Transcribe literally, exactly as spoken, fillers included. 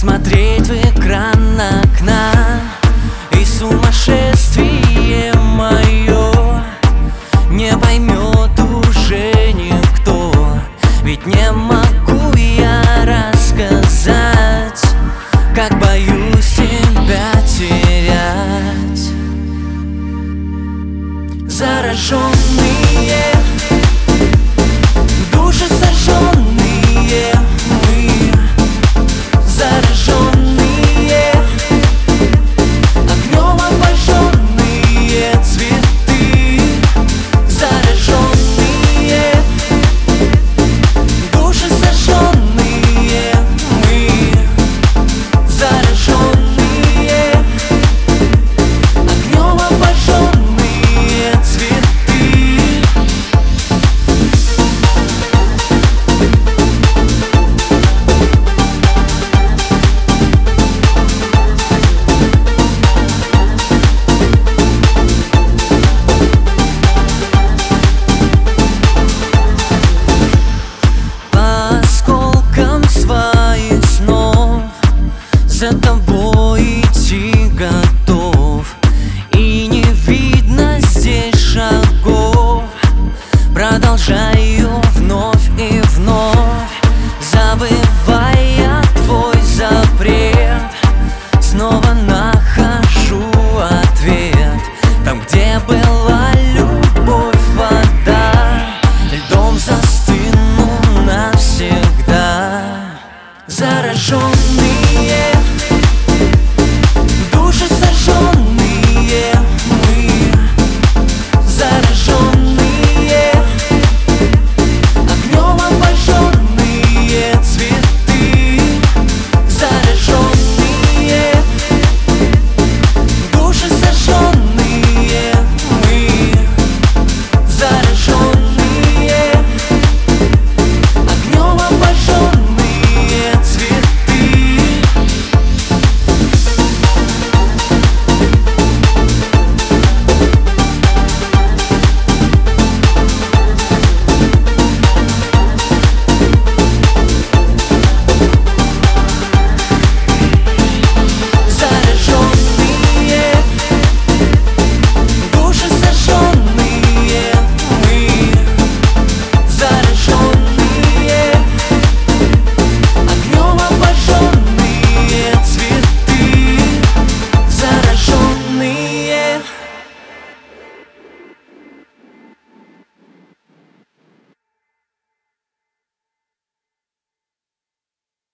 смотреть в экран окна, и сумасшествие мое не поймет уже никто. Ведь не могу я рассказать, как боюсь тебя терять. Зараженные, души сожженные, мы зараженные, огнем обожженные цветы. Зараженные, души сожженные, мы зараженные, огнем обожженные цветы. За тобой идти готов, и не видно здесь шагов. Продолжаю вновь и вновь, забывая твой запрет. Снова нахожу ответ там, где была любовь, вода. Льдом застыну навсегда. Зараженные,